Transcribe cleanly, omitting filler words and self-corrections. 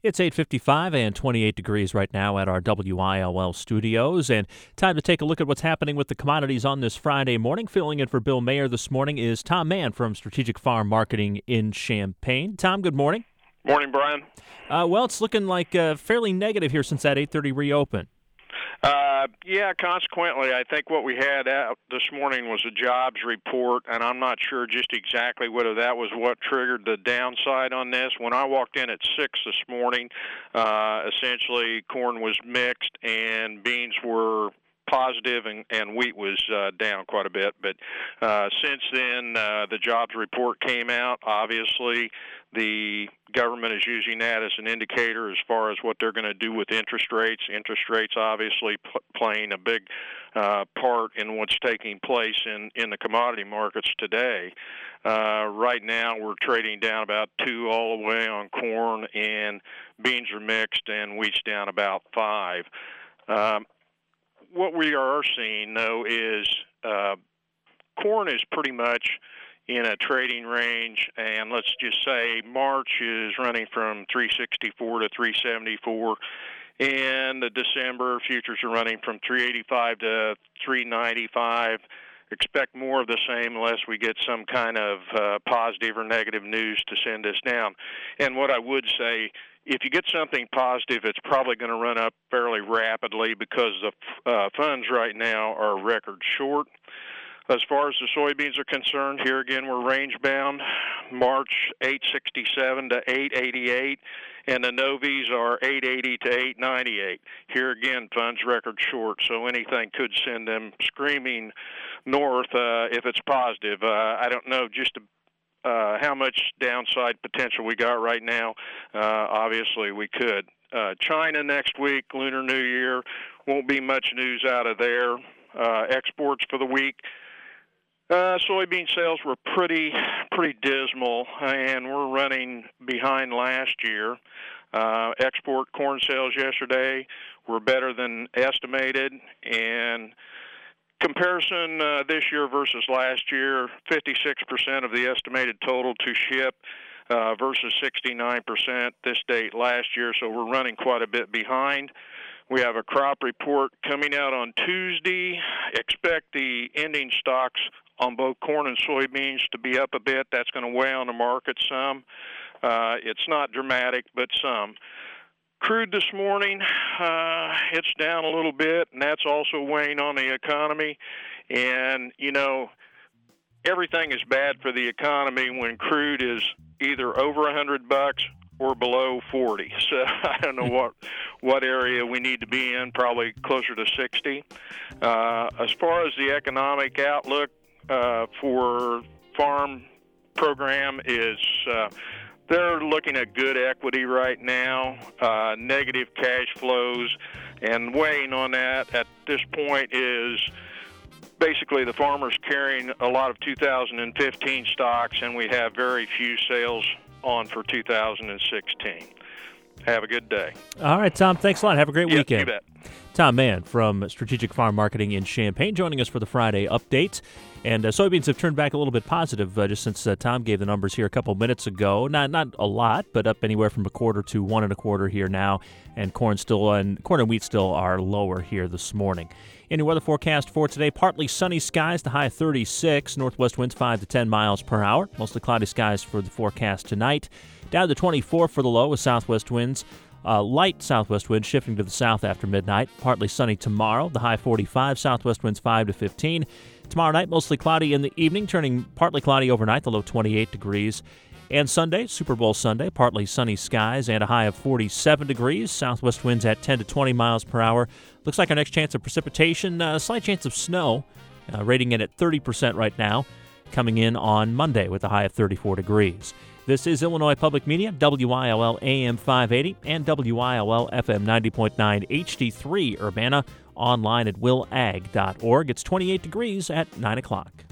It's 8:55 and 28 degrees right now at our WILL studios, and time to take a look at what's happening with the commodities on this Friday morning. Filling in for Bill Mayer this morning is Tom Mann from Strategic Farm Marketing in Champaign. Tom, good morning. Morning, Brian. Well, it's looking like fairly negative here since that 8:30 reopen. Consequently, I think what we had out this morning was a jobs report, and I'm not sure just exactly whether that was what triggered the downside on this. When I walked in at 6 this morning, essentially corn was mixed and beans were positive and wheat was down quite a bit. But since then, the jobs report came out. Obviously, the government is using that as an indicator as far as what they're going to do with interest rates. Interest rates obviously playing a big part in what's taking place in the commodity markets today. Right now, we're trading down about 2 all the way on corn, and beans are mixed, and wheat's down about 5. What we are seeing, though, is corn is pretty much in a trading range, and let's just say March is running from 364 to 374, and the December futures are running from 385 to 395. Expect more of the same unless we get some kind of positive or negative news to send us down. And what I would say, if you get something positive, it's probably going to run up fairly rapidly because the funds right now are record short. As far as the soybeans are concerned, here again we're range bound. March 867 to 888, and the Novies are 880 to 898. Here again, funds record short, so anything could send them screaming north if it's positive. I don't know just how much downside potential we got right now. Obviously, we could. China next week, Lunar New Year, won't be much news out of there. Exports for the week. Soybean sales were pretty dismal, and we're running behind last year. Export corn sales yesterday were better than estimated, and comparison this year versus last year, 56% of the estimated total to ship versus 69% this date last year, so we're running quite a bit behind. We have a crop report coming out on Tuesday. Expect the ending stocks on both corn and soybeans to be up a bit. That's going to weigh on the market some. It's not dramatic, but some. Crude this morning, it's down a little bit, and that's also weighing on the economy. And, you know, everything is bad for the economy when crude is either over $100 or below 40. So I don't know what area we need to be in, probably closer to 60. As far as the economic outlook for farm program is they're looking at good equity right now, negative cash flows, and weighing on that at this point is basically the farmers carrying a lot of 2015 stocks, and we have very few sales on for 2016. Have a good day. All right, Tom, thanks a lot. Have a great weekend. You bet. Tom Mann from Strategic Farm Marketing in Champaign joining us for the Friday update. And soybeans have turned back a little bit positive just since Tom gave the numbers here a couple minutes ago. Not a lot, but up anywhere from 1/4 to 1 1/4 here now. And corn and wheat still are lower here this morning. Any weather forecast for today? Partly sunny skies, the high 36. Northwest winds 5 to 10 miles per hour. Mostly cloudy skies for the forecast tonight. Down to 24 for the low with southwest winds. Light southwest wind shifting to the south after midnight. Partly sunny tomorrow. The high 45. Southwest winds 5 to 15. Tomorrow night, mostly cloudy in the evening, turning partly cloudy overnight, the low 28 degrees. And Sunday, Super Bowl Sunday, partly sunny skies and a high of 47 degrees. Southwest winds at 10 to 20 miles per hour. Looks like our next chance of precipitation, a slight chance of snow, rating it at 30% right now, coming in on Monday with a high of 34 degrees. This is Illinois Public Media, WILL AM 580 and WILL FM 90.9 HD3 Urbana, online at willag.org. It's 28 degrees at 9 o'clock.